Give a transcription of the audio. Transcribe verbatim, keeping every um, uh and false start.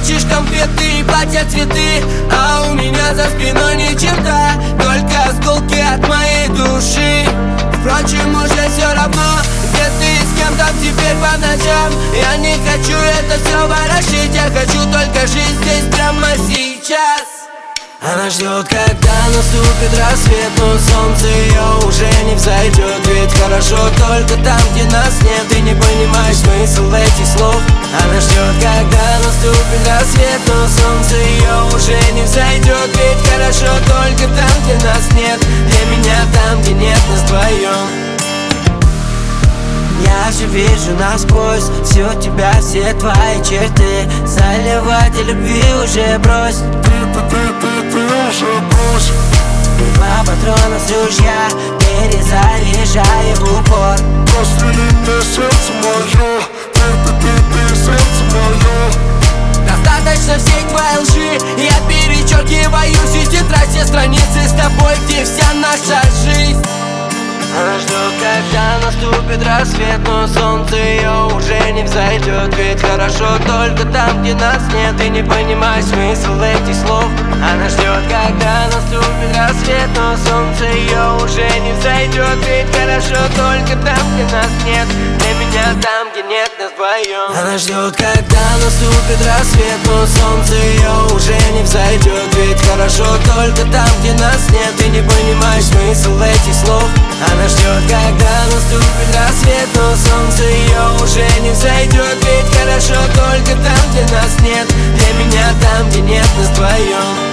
Хочешь конфеты и платья цветы, а у меня за спиной ни черта, только осколки от моей души. Впрочем, уже все равно, где ты с кем там теперь по ночам. Я не хочу это все ворошить, я хочу только жить здесь прямо сейчас. Она ждет, когда наступит рассвет, но солнце ее уже не взойдет. Ведь хорошо только там, где нас нет. Ты не понимаешь смысл этих слов. Она ждет, когда наступит рассвет, но солнце ее уже не взойдет. Ведь хорошо только там, где нас нет. Для меня там, где нет нас вдвоем. Я же вижу насквозь всю тебя, все твои черты. Заливать любви уже брось. Ты, ты, ты, ты, ты уже брось. Два патрона с ружья, перезаряжая в упор. Прострели мне сердце мое. Ты, ты, ты, ты, сердце мое. Достаточно всей твоей лжи. Я перечеркиваю все тетрадь, все страницы с тобой, где вся наша жизнь. Она ждет, когда наступит рассвет, но солнце ее уже не взойдет. Ведь хорошо только там, где нас нет. Ты не понимаешь смысл этих слов. Она ждет, когда наступит рассвет, но солнце ее уже не взойдет. Ведь хорошо только там, где нас нет. Для меня там, где нет нас вдвоем. Она ждет, когда наступит рассвет, но солнце ее уже не взойдет. Ведь хорошо только там, где нас нет. Ты не понимаешь смысл этих слов. Она ждет, когда наступит рассвет, но солнце ее уже не взойдет. Ведь хорошо только там, где нас нет. Для меня там, где нет нас вдвоем.